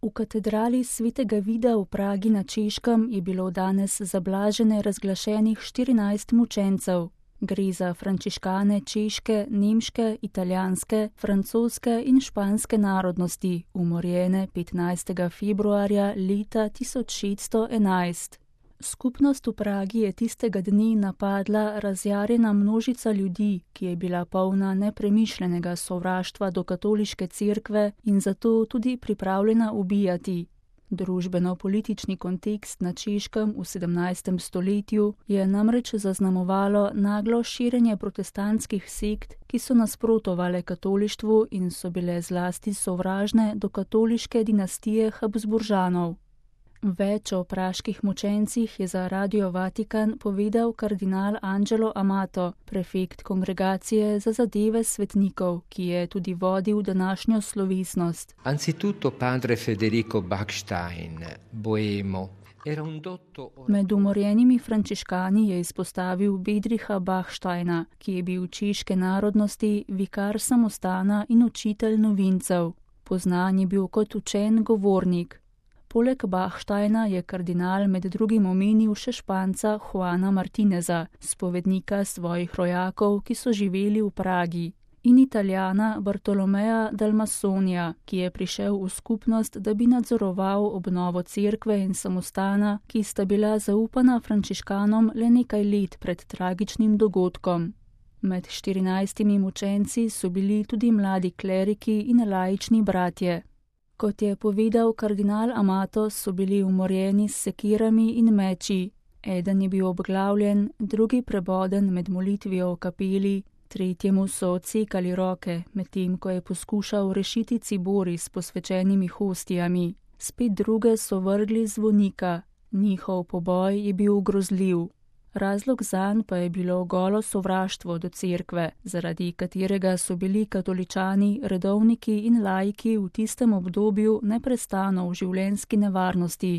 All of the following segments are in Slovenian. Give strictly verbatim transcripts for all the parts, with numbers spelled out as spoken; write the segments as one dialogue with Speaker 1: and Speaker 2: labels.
Speaker 1: V katedrali svetega Vida v Pragi na Češkem je bilo danes za blažene razglašenih štirinajst mučencev. Gre za frančiškane češke, nemške, italijanske, francoske in španske narodnosti, umorjene petnajstega februarja leta tisoč šeststo enajst. Skupnost v Pragi je tistega dne napadla razjarjena množica ljudi, ki je bila polna nepremišljenega sovraštva do katoliške cerkve in zato tudi pripravljena ubijati. Družbeno-politični kontekst na Češkem v sedemnajstem stoletju je namreč zaznamovalo naglo širjenje protestantskih sekt, ki so nasprotovale katolištvu in so bile zlasti sovražne do katoliške dinastije Habsburžanov. Več o praških mučencih je za Radio Vatikan povedal kardinal Angelo Amato, prefekt kongregacije za zadeve svetnikov, ki je tudi vodil današnjo slovesnost.
Speaker 2: Anzitutto padre Federico Bachstein, boemo.
Speaker 1: Med umorjenimi frančiškani je izpostavil Bedricha Bachsteina, ki je bil češke narodnosti, vikar samostana in učitelj novincev. Poznan je bil kot učen govornik. Poleg Bachsteina je kardinal med drugim omenil še Španca Juana Martineza, spovednika svojih rojakov, ki so živeli v Pragi, in Italijana Bartolomeja Dalmasonija, ki je prišel v skupnost, da bi nadzoroval obnovo cerkve in samostana, ki sta bila zaupana frančiškanom le nekaj let pred tragičnim dogodkom. Med štirinajstimi mučenci so bili tudi mladi kleriki in laični bratje. Kot je povedal kardinal Amato, so bili umorjeni s sekirami in meči. Eden je bil obglavljen, drugi preboden med molitvijo v kapeli, tretjemu so odsekali roke, medtem ko je poskušal rešiti cibori s posvečenimi hostijami. Spet druge so vrgli z zvonika. Njihov poboj je bil grozljiv. Razlog zanj pa je bilo golo sovraštvo do cerkve, zaradi katerega so bili katoličani, redovniki in laiki v tistem obdobju neprestano v življenjski nevarnosti.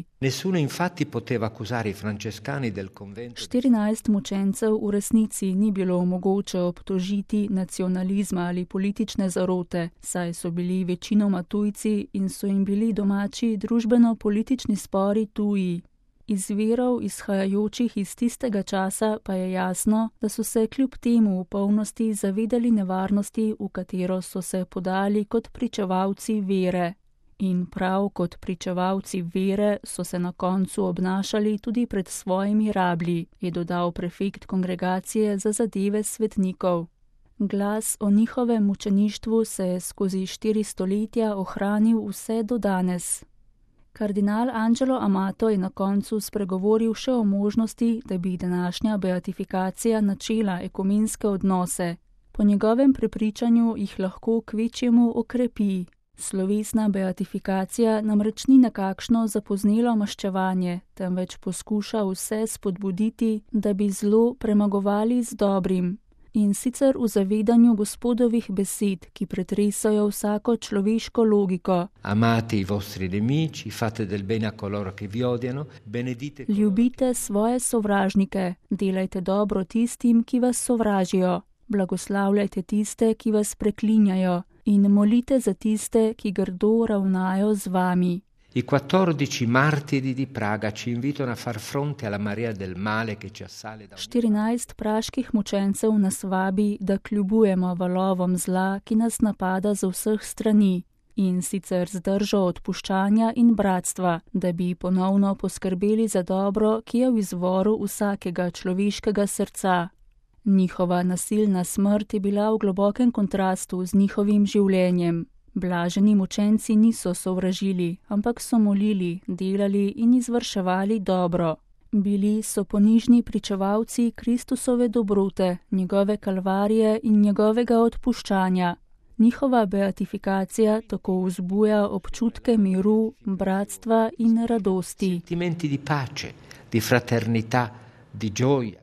Speaker 1: štirinajst mučencev v resnici ni bilo mogoče obtožiti nacionalizma ali politične zarote, saj so bili večinoma tujci in so jim bili domači družbeno-politični spori tuji. Iz virov, izhajajočih iz tistega časa, pa je jasno, da so se kljub temu v polnosti zavedali nevarnosti, v katero so se podali kot pričevalci vere. In prav kot pričevalci vere so se na koncu obnašali tudi pred svojimi rablji, je dodal prefekt kongregacije za zadeve svetnikov. Glas o njihovem mučeništvu se je skozi štiri stoletja ohranil vse do danes. Kardinal Angelo Amato je na koncu spregovoril še o možnosti, da bi današnja beatifikacija načela ekumenske odnose. Po njegovem prepričanju jih lahko kvečjemu okrepi. Slovesna beatifikacija namreč ni nekakšno zapoznelo maščevanje, temveč poskuša vse spodbuditi, da bi zlo premagovali z dobrim. In sicer v zavedanju Gospodovih besed, ki pretresajo vsako človeško logiko.
Speaker 2: Amate i vostri nemici, fate del bene a coloro che vi odiano, benedite.
Speaker 1: Ljubite svoje sovražnike, delajte dobro tistim, ki vas sovražijo, blagoslavljajte tiste, ki vas preklinjajo, in molite za tiste, ki grdo ravnajo z vami.
Speaker 2: I quattordici martiri di Praga ci invitano a far fronte alla marea del male che ci assale da...
Speaker 1: štirinajst praških mučencev nas vabi, da kljubujemo valovom zla, ki nas napada z vseh strani, in sicer z držo odpuščanja in bratstva, da bi ponovno poskrbeli za dobro, ki je v izvoru vsakega človeškega srca. Njihova nasilna smrt je bila v globokem kontrastu z njihovim življenjem. Blaženi mučenci niso sovražili, ampak so molili, delali in izvrševali dobro. Bili so ponižni pričevalci Kristusove dobrote, njegove kalvarije in njegovega odpuščanja. Njihova beatifikacija tako vzbuja občutke miru, bratstva in radosti.
Speaker 2: Sentimenti di pace, di fraternità, di gioia.